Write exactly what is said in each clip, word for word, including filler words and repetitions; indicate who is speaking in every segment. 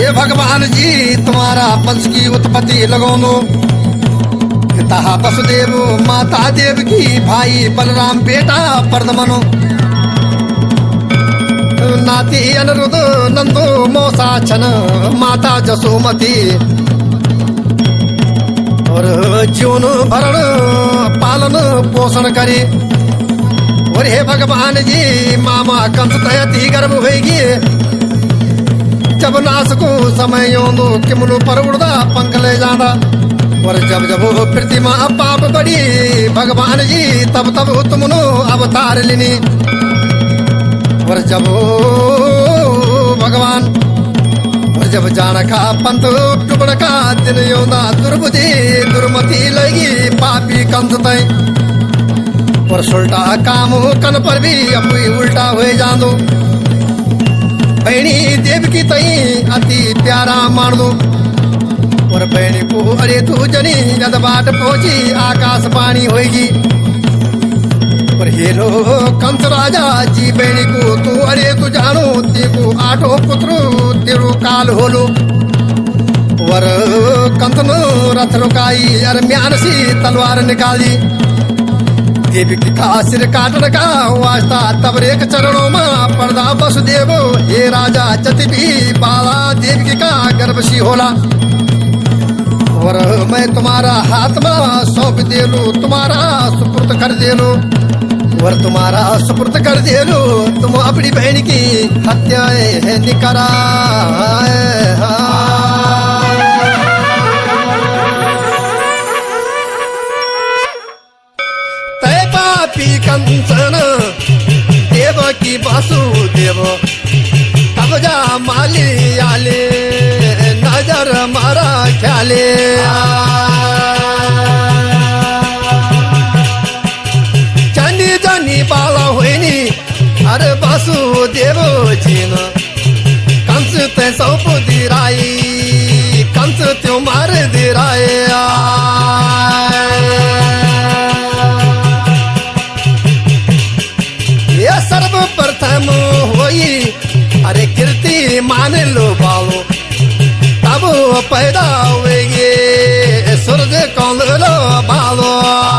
Speaker 1: हे भगवान जी तुम्हारा वंश की उत्पत्ति लगोनो। पिता वसुदेव माता देवकी भाई बलराम बेटा परदमनो। नाती अनिरुद्ध नंदो मौसा छन माता जसोमती। और जीवन भरण पालन पोषण करे। और हे भगवान जी मामा कंस तयती गर्भ होगी। जब नाश को समय योंदो किमलो पर उड़दा पंख ले जादा। और जब जब प्रतिमा पाप बड़ी भगवान जी तब तब तुमनो अवतार लेनी। और जब भगवान और जब जानका पंथ टुकड़ का दिन योंदा दुर्बुद्धि दुर्मति लगी पापी कंस तय। और सुल्टा काम कन पर भी अपनी उल्टा हुए जादो। बहनी देव की तई अति प्यारा मान दो। और बहनी को अरे तू जनी जद बाट पहुंची आकाश पानी होगी। और हेलो कंस राजा जी बहनी को तू अरे तू जानो तेको आठो पुत्र तेरो काल होलो। और कंस नो रथ रुकाई अर म्यान सी तलवार निकाली। देवी की का सिर काटन का वास्ता तब एक चरणों में पर्दा वसुदेव हे राजा जति भी बाला देवी का गर्भ सी होला। और मैं तुम्हारा हाथ में सौंप दे लू तुम्हारा सुपुर्द कर दे लू। और तुम्हारा सुपुर्द कर दे लू तुम अपनी बहन की हत्या है निकरा। कंचन देव की वासुदेव कब्जा माली आले नजर मारा ख्याले। जनी जनी बाला हुईनी अरे वासुदेव जीन कंस ते सौंप दिराई कंस त्यों मार दिराए। सर्वप्रथम होई अरे कीर्ति मान लो बालो तब पैदा हुएगे सूरज कौन लो बालो।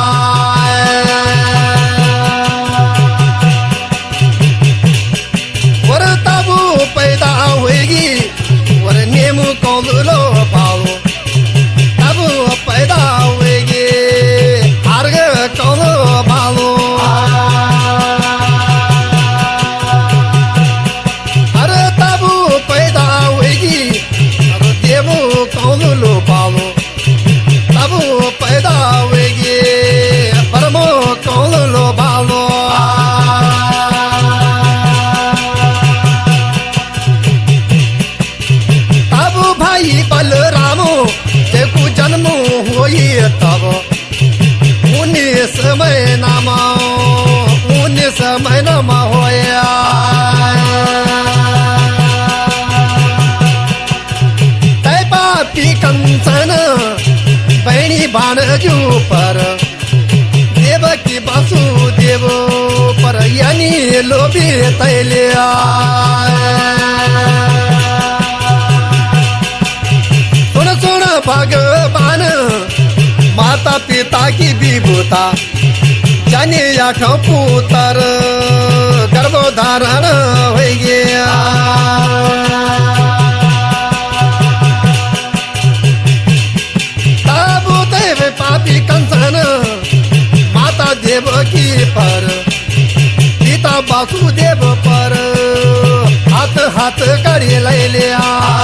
Speaker 1: और तब पैदा हुएगी और नेम कौन लो बालो तब पैदा हुएगे अर्घ कौन बालो। कौन लो पालो तब पैदा हुएगी परमो कौन लो बालो। तब भाई बलरामो देखो जन्म हुई तब उन्नीस महीना उन्नीस महीना होया। कंचन बहनी बाणजू पर देव की वासुदेव पर यानी लोभी तैलिया। सुन सुन भगवान माता पिता की विभूता जाने आठ पुत्र गर्भधारण हो गया। पापी कंसन माता देवकी पर पिता वासुदेव पर हाथ हाथ करी ले लिया।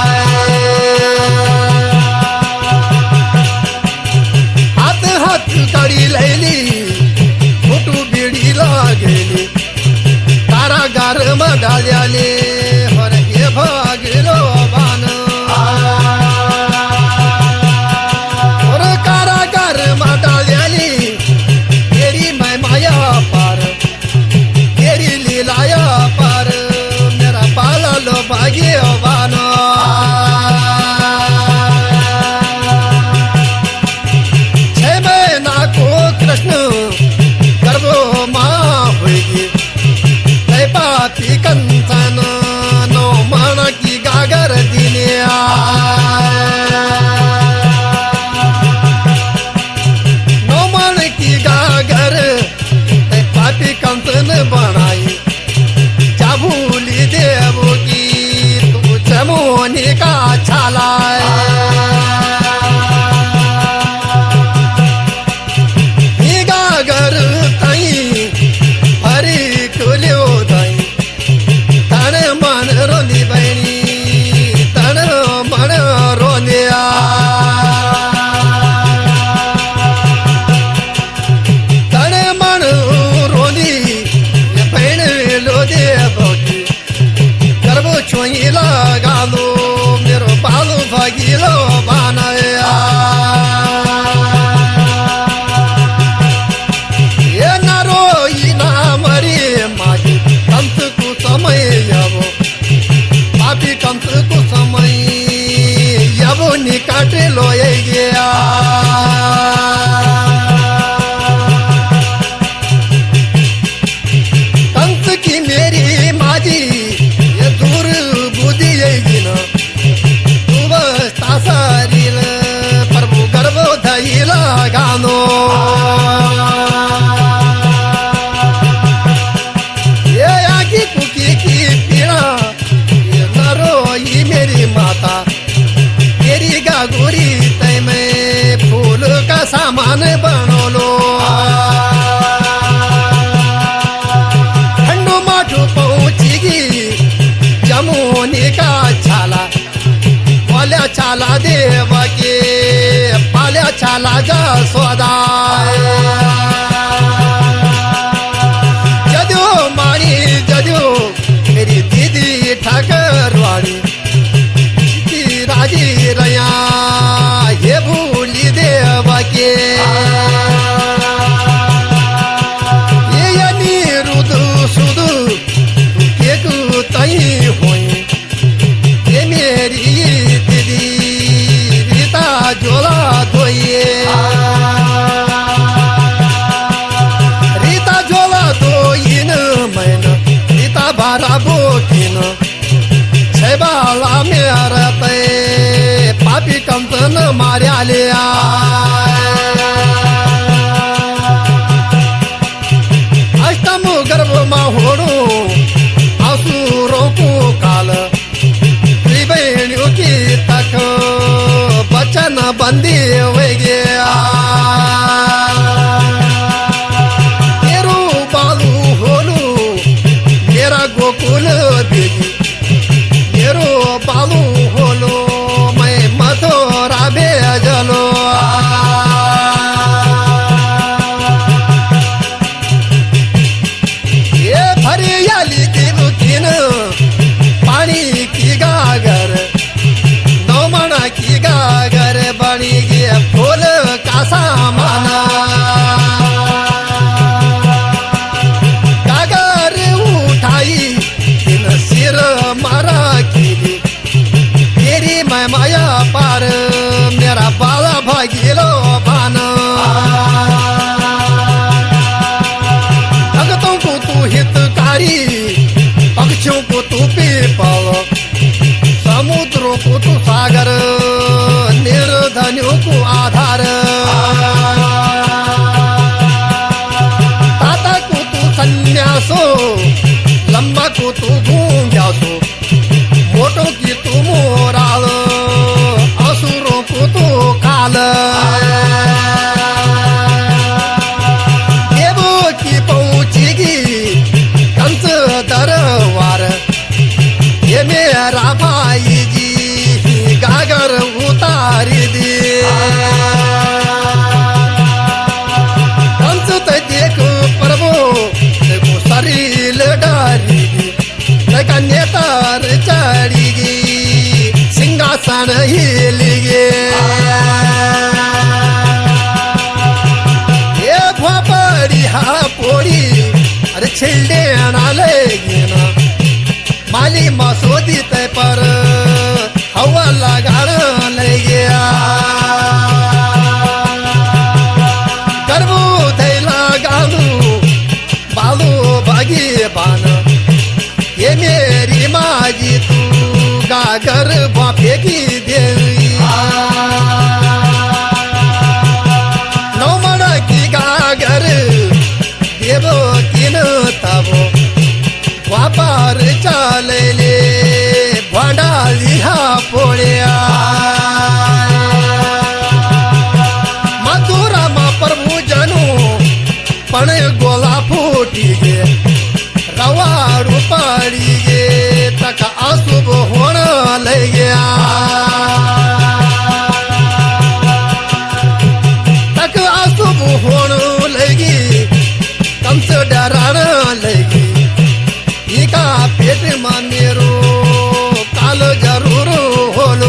Speaker 1: हाथ हाथ करी ले ली फोटू बीड़ी लगेली कारागार में डाली। और ये भागलो बान तेरी मैं माया पर तेरी लीलाया पर मेरा पाला लो भाग्यवान। आलिया अष्टम गर्भ होड़ो असुरों को काल त्रिवेणियों की तक बचन बंदी हो गया तेरू बालू होलू मेरा गोकुल देवी तेरू बालू होलू मैं मथुरा भेजलो फूल का सामाना कागर उठाई इन सिर मारा की तेरी मैं माया पार मेरा बाला भागीलो पाना भगतों को तू हितकारी पक्षियों को तू पीपल समुद्रों को तू सागर निर्धनियों को आधार ताता को तू सन्यासो लंबा को तू गूंग्यासो मोटों की तू मोराल असुरों को तू काल देवों की पहुंचेगी कंस दरबार ये मेरा भाई जी गागर उतारी दी कंस ते देखो प्रभु देखो शरीर डारी देखा नेतार चढ़ी सिंहासन हिली ये भोपड़ी हा पोड़ी अरे छिलडे ना लेगी ना माली मसोदी ते पर हवा लगाना ले गया गर्भो थैला गालू बालू भागी बान ये मेरी माँ जी तू गागर बापे की देवी नौमन की गागर देवो किन तबो व्यापार चले ले भांडा लिहा पोड़िया मथुरा मा प्रभु जनु पण गोला फूटी गे रवाड़ू पड़ी गे तक अशुभ होना ले गया तक अशुभ होने लगी कंस डराना लगी इका पेट में मेरो काल जरूर होलो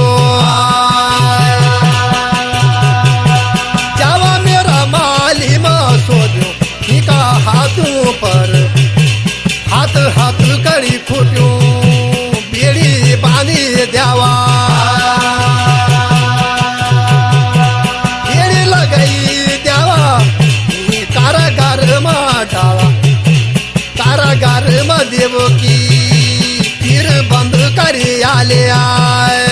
Speaker 1: जावा मेरा माली में सोचो इका हाथों पर हाथ हाथ करी फूटो बेड़ी बांधी देवा बेड़ी लगाई देवा कारागार में डाला कारागार में देवो की फिर बंद करी आले आए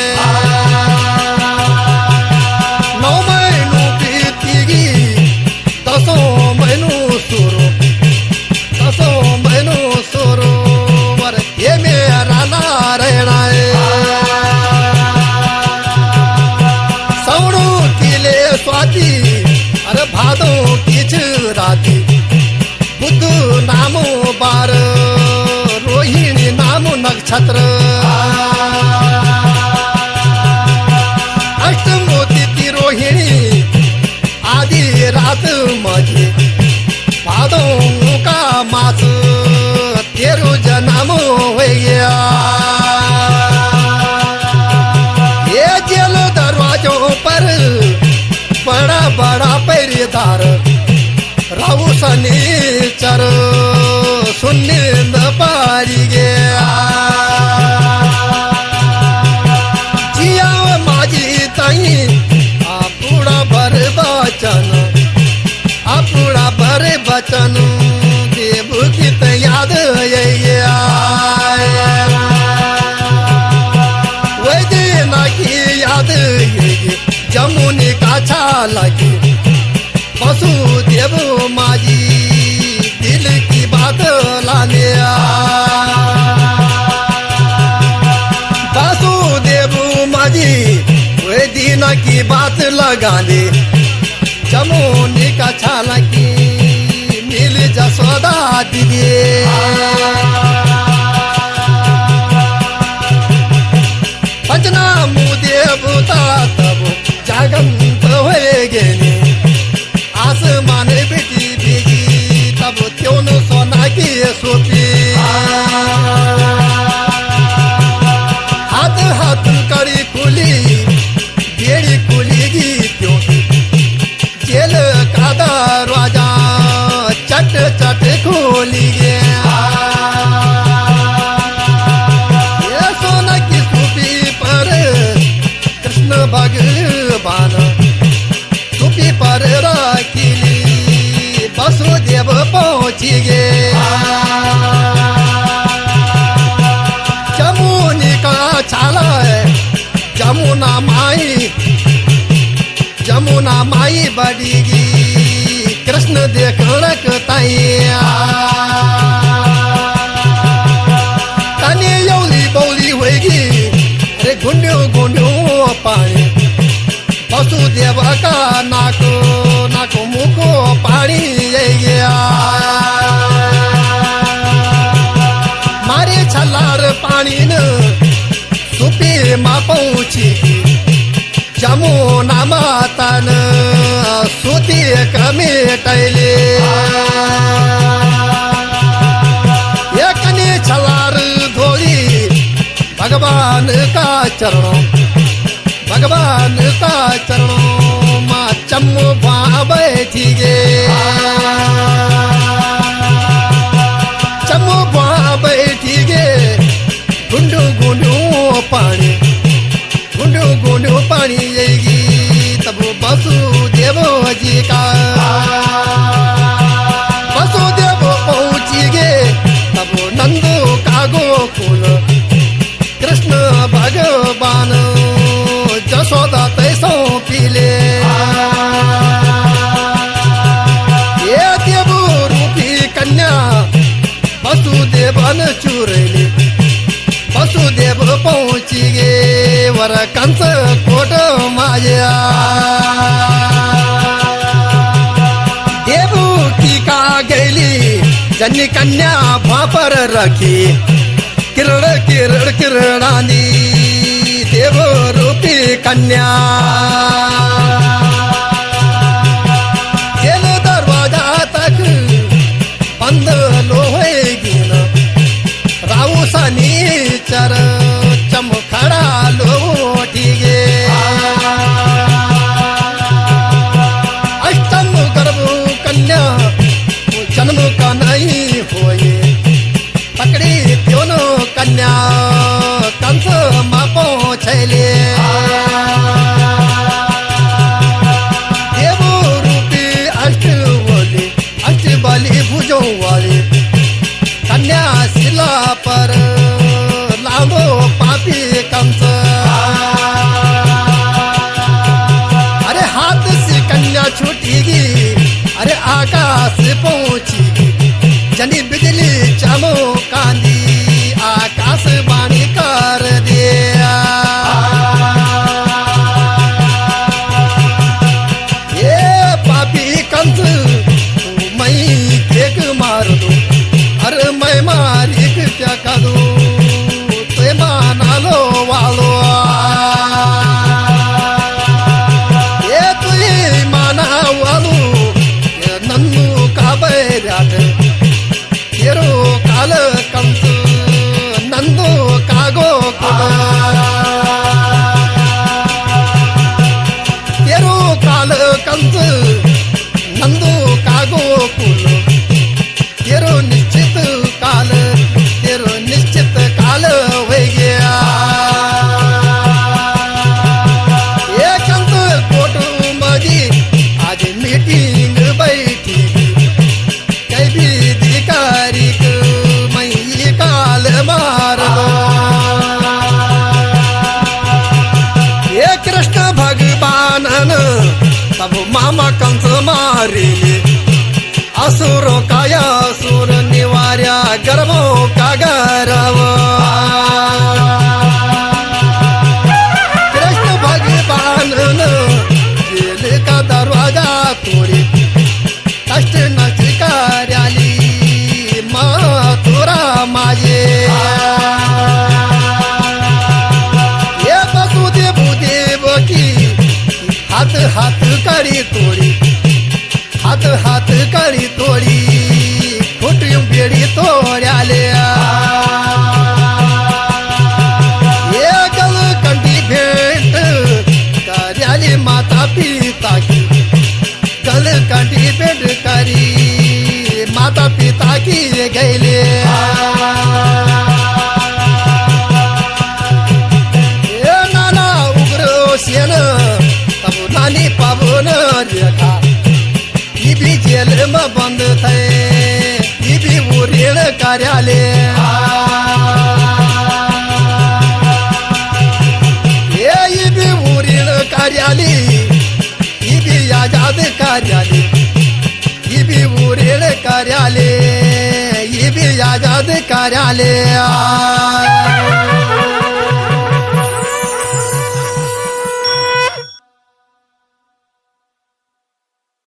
Speaker 1: नौ महीनू बीतीगी दसों महीनू सुरो दसों महीनू सुरो वर ये मेरा नारायण सौड़ू किले स्वाति अरे भादो किच राती बुद्ध नामो बार रोहिणी नामो नक्षत्र अष्टमोती की रोहिणी आदि रात मजे भादों का मास तेरो जन्म हो गया ये जेल दरवाजों पर बड़ा बड़ा पहरेदार राहु शनिचर सुनने न पारी गया जिया माजी तई पूरा भर बचन पूरा भर बचन देव की याद गया वही दिन की याद जमुनी का की बात लगा दे जमुनी का छाला की मिल जसोदा दीदी पंचनामू देवता तब जागंत होए गेले आसमान बेटी भेगी तब क्यों न सोना की सोपी हाथ हाथ कड़ी खुली बेड़ी खुलेगी क्यों जेल का दरवाजा चट चट खोली गया ये सोना की सोपी पर कृष्ण भगवान सोपी पर रखी वसुदेव पहुंची गए जमुनी का छाला है जमुना माई जमुना माई बड़ीगी कृष्ण देख रखताइया कने यौली बौली होगी अरे गुंड्यो गुंड्यो पानी वसुदेव का नाको नाको मुखो पानी गया मारे छलार पानी न सुपी मा पहुंची जमुना माता न सुती कमी टैले एकने छलार धोली भगवान का चरणों भगवान का चरणों माँ चम्मू वहाँ बैठी गे चम्मू वहाँ बैठी गे गुंडू गुंडू पानी गुंडू गुंडू पानी येगी तब वसुदेव जी का वसुदेव पहुँची गे तब नंदू का गोकुल कृष्ण भगवान जसोदा तैसो पीले ये देव रूपी कन्या वसुदेवन चुरैली वसुदेव पहुंची गे वर कंस कोट माया देव की का गैली जन्नी कन्या भापर रखी किरण किरण किरणानी देव रूपी कन्या जेल दरवाजा तक बंद लोहेगी न राऊ सनी चर चमखड़ा लोटी गे अष्टम गर्भ कन्या जन्म का नहीं होए पकड़ी दोनों कन्या कंस माँ पहुँचले देव रूपी अष्ट बोली अष्ट बलि भुजों वाली कन्या शिला पर लांबो पापी कंस अरे हाथ से कन्या छूटेगी अरे आकाश पहुँचेगी जनी बिजली चमकांदी आकाश बाणी कर दिया ये पापी कंस मैं केक मार दो अरे मैं मारी क्या करूं ते माना लो वालो ये तुझे माना वालो ये नन्नू का बैराट तेरो काल कंस नंदो कागो तेरो काल कंस नंदो कागो कुल तेरो निश्चित काल तेरो निश्चित काल हो गया ये कंस कुटुंब जी आज मीटिंग बैठी कई भी अधिकारी मैं काल मार दो ये कृष्ण भगवान तब मामा कंस मारे असुरों का असुर निवार्या गर्वों का गर्व कृष्ण भगवान माता पिता की ये गैले ए नाना उग्र सेन तब नानी पावन रेखा ये भी जेल में बंद थे ये भी वो ऋण कार्यालय ये भी वो ऋण कार्यालय ये भी आजाद कार्यालय ये भी वो ऋण कार्यालय ये भी आजाद कार्यालय